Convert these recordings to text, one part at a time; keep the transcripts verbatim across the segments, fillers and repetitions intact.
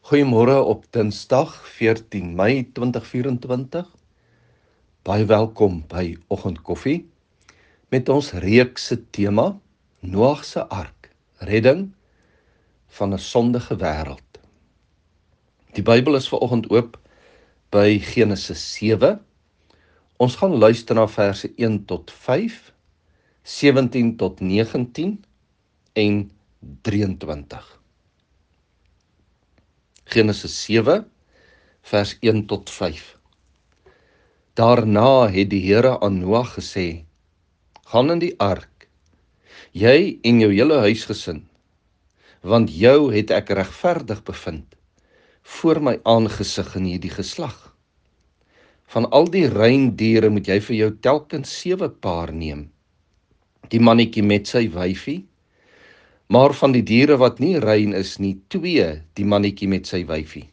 Goeiemôre op Dinsdag veertien Mei tweeduisend vyf-en-twintig. Baie welkom by Oggendkoffie met ons reeks se tema Noag se ark, redding van 'n sondige wêreld. Die Bybel is vanoggend oop by Genesis sewe. Ons gaan luister na verse een tot vyf, sewentien tot negentien en drieëntwintig. Genesis sewe vers een tot vyf. Daarna het die Here aan Noag gesê: "Gaan in die ark, jy en jou hele huisgesin, want jou het ek regverdig bevind voor my aangesig in hierdie geslag. Van al die reindiere moet jy vir jou telkens sewe paar neem, die mannetjie met sy wyfie, maar van die diere wat nie rein is nie, twee, die mannetjie met sy wyfie.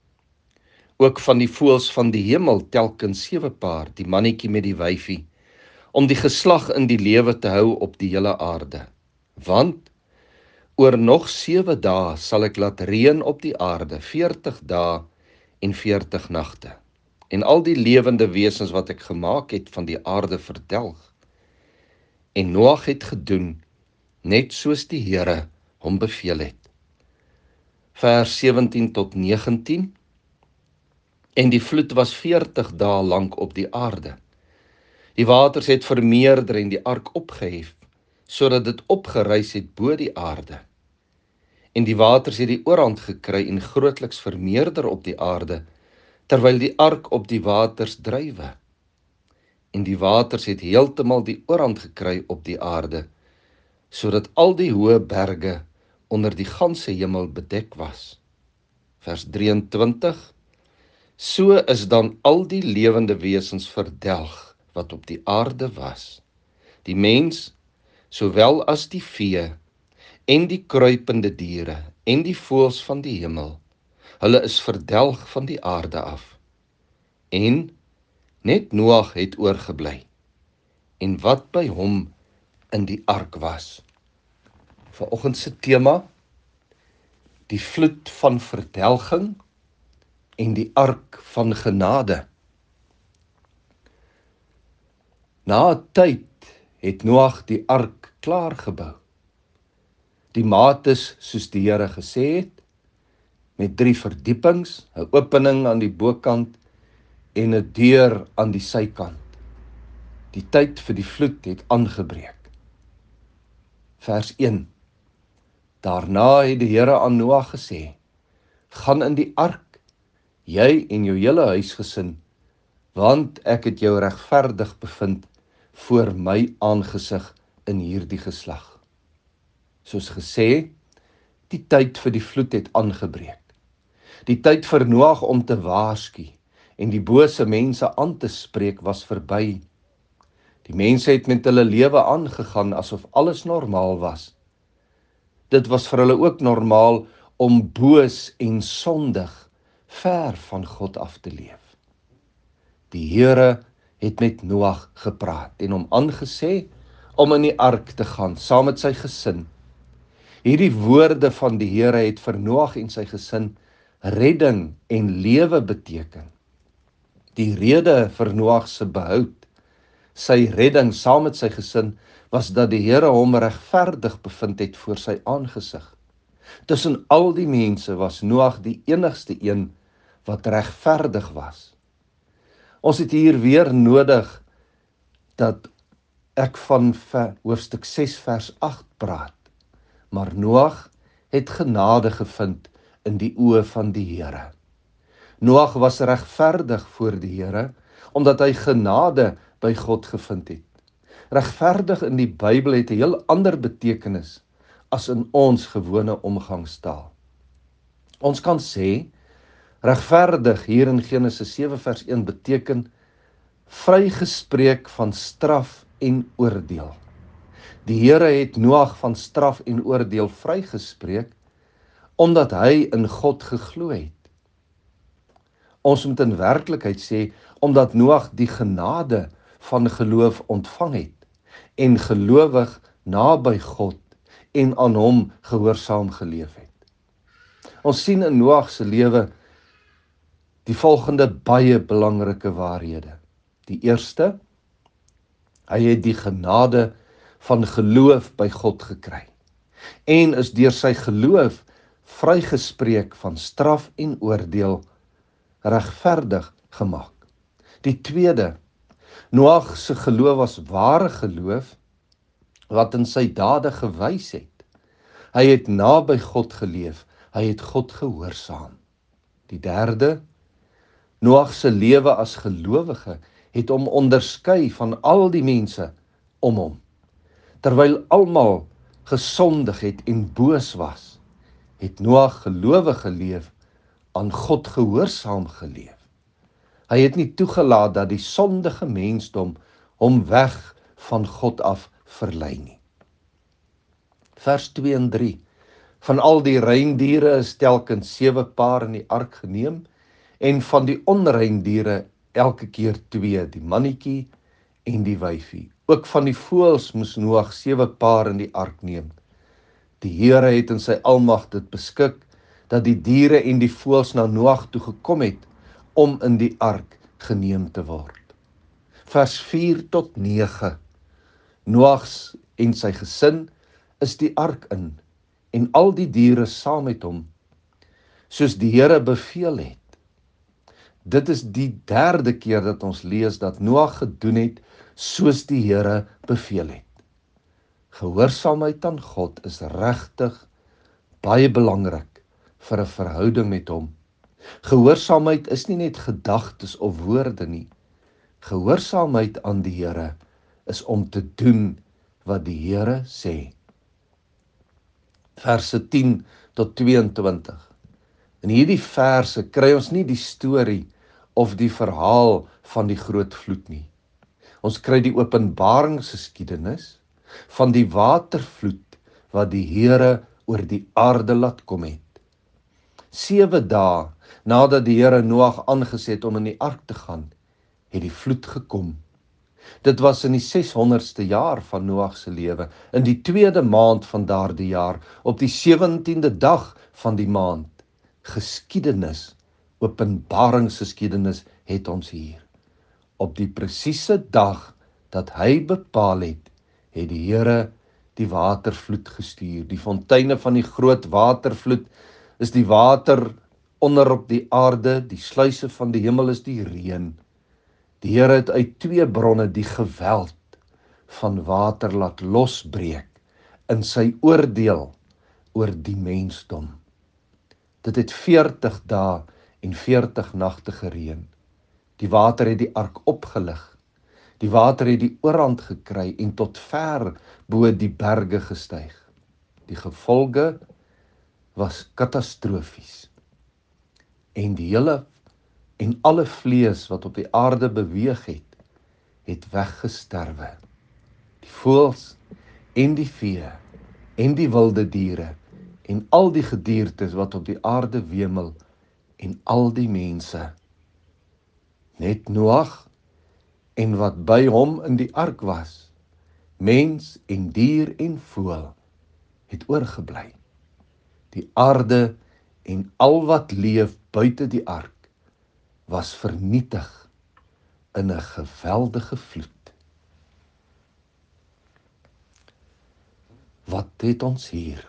Ook van die voëls van die hemel telkens sewe paar, die mannetjie met die wyfie, om die geslag in die lewe te hou op die hele aarde. Want oor nog sewe dae sal ek laat reën op die aarde, veertig dae en veertig nagte, en al die lewende wesens wat ek gemaak het van die aarde verdelg. En Noag het gedoen, net soos die Here hom beveel het." Vers sewentien tot negentien. En die vloed was veertig dae lank op die aarde. Die waters het vermeerder en die ark opgehef, sodat dit opgereis het bo die aarde. En die waters het die oorhand gekry en grootliks vermeerder op die aarde, terwyl die ark op die waters drywe. En die waters het heeltemal die oorhand gekry op die aarde, sodat al die hoë berge onder die ganse hemel bedek was. Vers drieëntwintig. So is dan al die lewende wesens verdelg wat op die aarde was, die mens, sowel as die vee, en die kruipende diere, en die voëls van die hemel, hulle is verdelg van die aarde af. En net Noag het oorgebly, en wat by hom in die ark was. Vanoggend se tema, die vloed van verdelging en die ark van genade. Na 'n tyd het Noag die ark klaargebou. Die maat is soos die Here gesê het, met drie verdiepings, 'n opening aan die bokant en 'n deur aan die sykant. Die tyd vir die vloed het aangebreek. Vers een. Daarna het die Here aan Noag gesê: "Gaan in die ark, jy en jou hele huisgesin, want ek het jou regverdig bevind voor my aangesig in hierdie geslag." Soos gesê, die tyd vir die vloed het aangebreek. Die tyd vir Noag om te waarsku en die bose mense aan te spreek was verby. Die mense het met hulle lewe aangegaan asof alles normaal was. Dit was vir hulle ook normaal om boos en sondig ver van God af te leef. Die Here het met Noag gepraat en hom aangesê om in die ark te gaan saam met sy gesin. Hierdie woorde van die Here het vir Noag en sy gesin redding en lewe beteken. Die rede vir Noag se behoud, sy redding saam met sy gesin, was dat die Here hom regverdig bevind het voor sy aangesig. Tussen al die mense was Noag die enigste een wat regverdig was. Ons het hier weer nodig dat ek van hoofstuk ses vers agt praat. Maar Noag het genade gevind in die oë van die Here. Noag was regverdig voor die Here, omdat hy genade by God gevind het. Regverdig in die Bybel het 'n heel ander betekenis as in ons gewone omgangstaal. Ons kan sê, regverdig hier in Genesis sewe vers een beteken vrygespreek van straf en oordeel. Die Here het Noag van straf en oordeel vrygespreek, omdat hy in God geglo het. Ons moet in werklikheid sê, omdat Noag die genade van geloof ontvang het, en gelowig naby God en aan hom gehoorsaam geleef het. Ons sien in Noag se lewe die volgende baie belangrike waarhede. Die eerste, hy het die genade van geloof by God gekry en is deur sy geloof vrygespreek van straf en oordeel, regverdig gemaak. Die tweede, Noag se geloof was ware geloof wat in sy dade gewys het. Hy het naby God geleef, hy het God gehoorsaam. Die derde, Noag se lewe as gelowige het hom onderskei van al die mense om hom. Terwyl almal gesondig het en boos was, het Noag gelowig geleef, aan God gehoorsaam geleef. Hy het nie toegelaat dat die sondige mensdom hom weg van God af verlei nie. Vers twee en drie. Van al die reindiere is telkens sewe paar in die ark geneem, en van die onrein diere elke keer twee, die mannetjie en die wyfie. Ook van die voëls moes Noag sewe paar in die ark neem. Die Here het in sy almag dit beskik, dat die diere en die voëls na Noag toe gekom het, om in die ark geneem te word. Vers vier tot nege. Noag en sy gesin is die ark in, en al die diere saam met hom, soos die Here beveel het. Dit is die derde keer dat ons lees dat Noag gedoen het, soos die Here beveel het. Gehoorsaamheid aan God is regtig baie belangrik vir 'n verhouding met hom. Gehoorsaamheid is nie net gedagtes of woorde nie. Gehoorsaamheid aan die Here is om te doen wat die Here sê. Verse tien tot tweeëntwintig. In hierdie verse kry ons nie die storie of die verhaal van die groot vloed nie. Ons kry die openbaringsgeskiedenis van die watervloed wat die Here oor die aarde laat kom het. Sewe dae nadat die Here Noag aangesê het om in die ark te gaan, het die vloed gekom. Dit was in die seshonderdste jaar van Noag se lewe, in die tweede maand van daardie jaar, op die sewentiende dag van die maand. Geskiedenis, openbaringsgeskiedenis het ons hier. Op die presiese dag dat hy bepaal het, het die Here die watervloed gestuur. Die fonteine van die groot watervloed is die water onder op die aarde, die sluise van die hemel is die reën. Die Here het uit twee bronne die geweld van water laat losbreek in sy oordeel oor die mensdom. Dit het veertig dae en veertig nagte gereën. Die water het die ark opgelig. Die water het die oorhand gekry en tot ver bo die berge gestyg. Die gevolge was katastrofies. En die hele en alle vlees wat op die aarde beweeg het, het weggesterwe. Die voëls en die vee en die wilde diere en al die gediertes wat op die aarde wemel en al die mense. Net Noag en wat by hom in die ark was, mens en dier en voël, het oorgebly. Die aarde en al wat leef buite die ark was vernietig in 'n geweldige vloed. Wat het ons hier?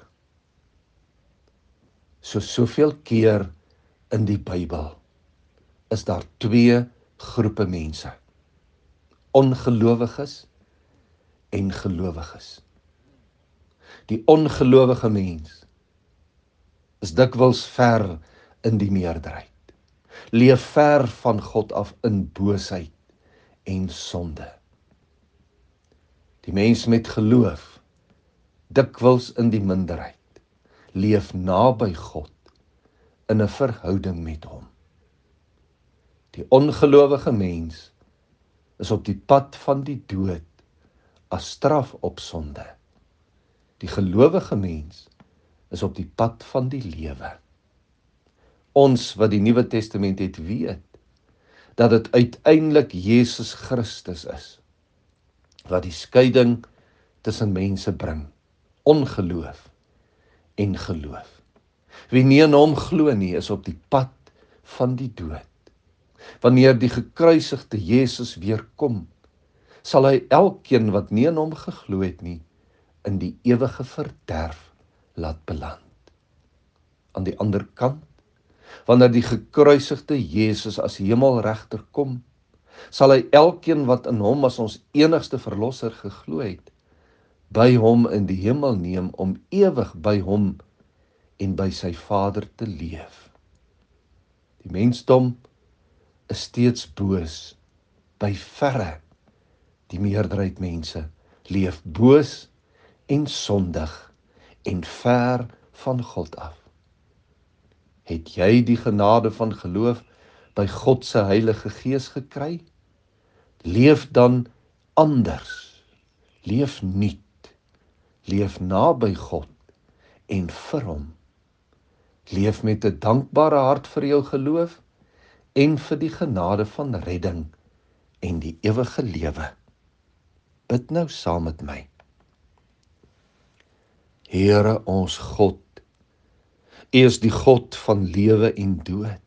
So soveel keer in die Bybel is daar twee groepe mense. Ongelowiges en gelowiges. Die ongelowige mens is dikwels ver in die meerderheid. Leef ver van God af in boosheid en sonde. Die mens met geloof, dikwels in die minderheid, leef naby God in 'n verhouding met hom. Die ongelowige mens is op die pad van die dood as straf op sonde. Die gelowige mens is op die pad van die lewe. Ons wat die Nuwe Testament het, weet dat dit uiteindelik Jesus Christus is wat die skeiding tussen mense bring, ongeloof en geloof. Wie nie in hom glo nie, is op die pad van die dood. Wanneer die gekruisigde Jesus weer kom, sal hy elkeen wat nie in hom geglo het nie, in die ewige verderf laat beland. Aan die ander kant, wanneer die gekruisigde Jesus as hemelregter kom, sal hy elkeen wat in hom as ons enigste verlosser geglo het, by hom in die hemel neem om ewig by hom en by sy Vader te leef. Die mensdom is steeds boos, by verre. Die meerderheid mense leef boos en sondig en ver van God af. Het jy die genade van geloof by God se Heilige Gees gekry? Leef dan anders. Leef nuut. Leef naby God en vir hom. Leef met 'n dankbare hart vir jou geloof en vir die genade van redding en die ewige lewe. Bid nou saam met my. Here ons God, U is die God van lewe en dood.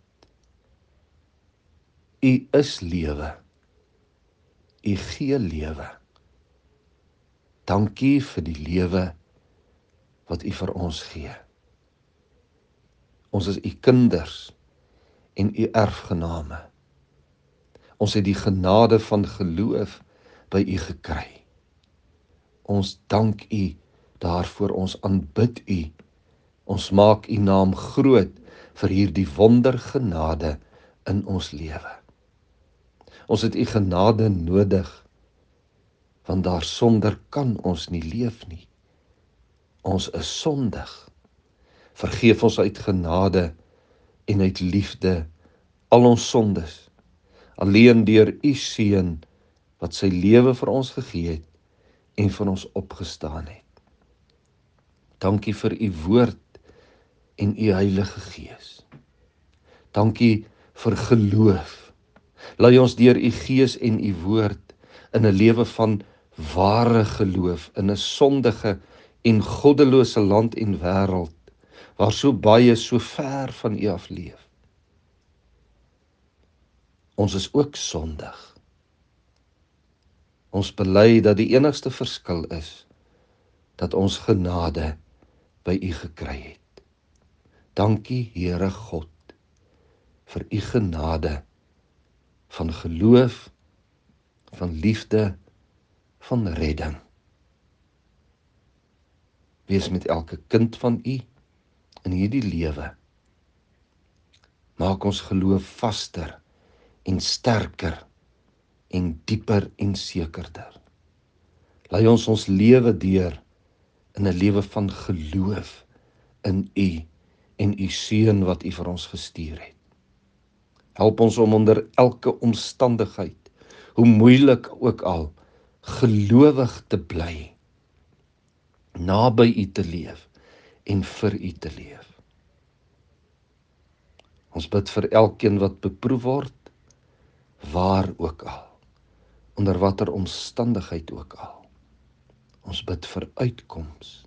U is lewe. U gee lewe. Dankie vir die lewe wat U vir ons gee. Ons is U kinders en U erfgename. Ons het die genade van geloof by U gekry. Ons dank U daarvoor, ons aanbid U. Ons maak U naam groot vir hierdie wondergenade in ons lewe. Ons het U genade nodig, want daarsonder kan ons nie leef nie. Ons is sondig. Vergeef ons uit genade en uit liefde al ons sondes, alleen deur U Seun wat sy lewe vir ons gegee het en vir ons opgestaan het. Dankie vir U woord en U Heilige Gees. Dankie vir geloof. Lei ons deur U Gees en U woord in 'n lewe van ware geloof in 'n sondige en goddelose land en wêreld waar so baie so ver van U af leef. Ons is ook sondig. Ons bely dat die enigste verskil is dat ons genade by U gekry het. Dankie, Here God, vir U genade van geloof, van liefde, van redding. Wees met elke kind van U in hierdie lewe. Maak ons geloof vaster en sterker en dieper en sekerder. Lei ons ons lewe deur in 'n lewe van geloof in U en U Seun wat U vir ons gestuur het. Help ons om onder elke omstandigheid, hoe moeilik ook al, gelowig te bly, naby U te leef en vir U te leef. Ons bid vir elkeen wat beproef word, waar ook al, onder watter omstandigheid ook al. Ons bid vir uitkoms.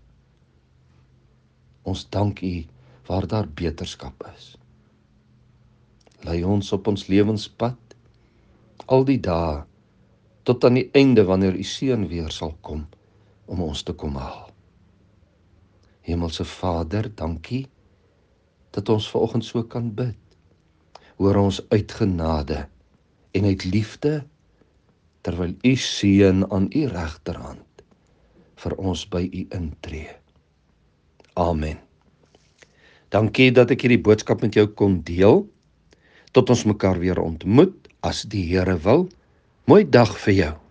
Ons dank U waar daar beterskap is. Lei ons op ons lewenspad, al die dae, tot aan die einde wanneer U Seun weer sal kom, om ons te kom haal. Hemelse Vader, dankie, dat ons vanoggend so kan bid. Hoor ons uit genade en uit liefde, terwyl U Seun aan U regterhand vir ons by U intree. Amen. Dankie dat ek hierdie boodskap met jou kon deel. Tot ons mekaar weer ontmoet, as die Here wil. Mooi dag vir jou.